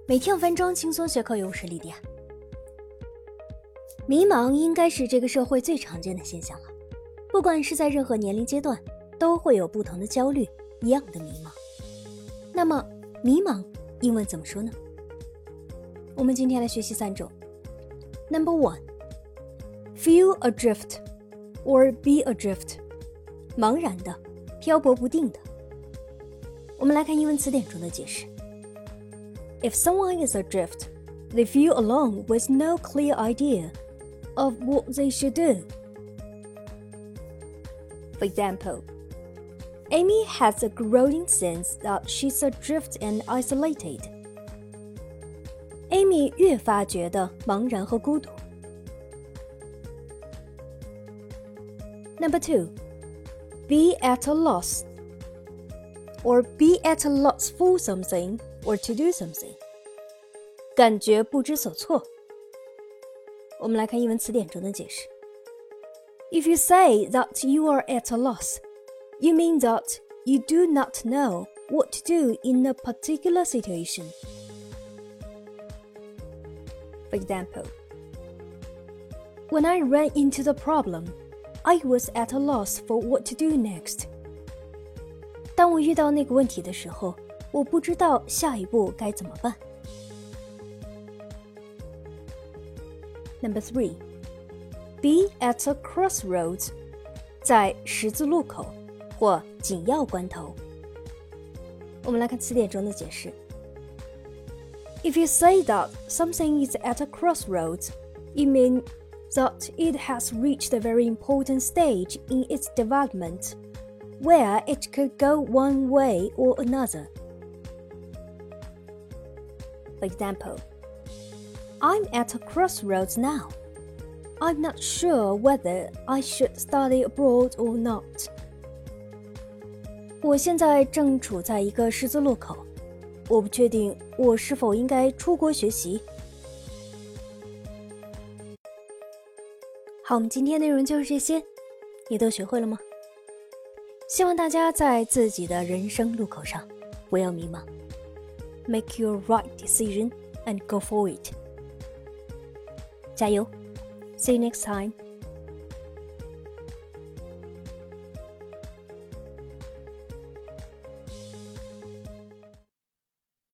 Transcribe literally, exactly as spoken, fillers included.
每天五分钟轻松学口语五十例点。迷茫应该是这个社会最常见的现象了，不管是在任何年龄阶段，都会有不同的焦虑，一样的迷茫。那么，迷茫英文怎么说呢？我们今天来学习三种。Number one, feel adrift or be adrift， 茫然的，漂泊不定的。我们来看英文词典中的解释。If someone is adrift, they feel alone with no clear idea of what they should do. For example, Amy has a growing sense that she's adrift and isolated. Amy 越发觉得茫然和孤独。Number two, be at a loss, or be at a loss for something, or to do something. 感觉不知所措。我们来看英文词典中的解释。If you say that you are at a loss, you mean that you do not know what to do in a particular situation. For example, when I ran into the problem, I was at a loss for what to do next. 当我遇到那个问题的时候，我不知道下一步该怎么办。Number three, be at a crossroads, 在十字路口或紧要关头。我们来看词典中的解释。If you say that something is at a crossroads, you mean that it has reached a very important stage in its development, where it could go one way or another. For example, I'm at a crossroads now. I'm not sure whether I should study abroad or not. 我现在正处在一个十字路口，我不确定我是否应该出国学习。好，我们今天内容就是这些，你都学会了吗？希望大家在自己的人生路口上不要迷茫。Make your right decision and go for it. 加油 ！See you next time.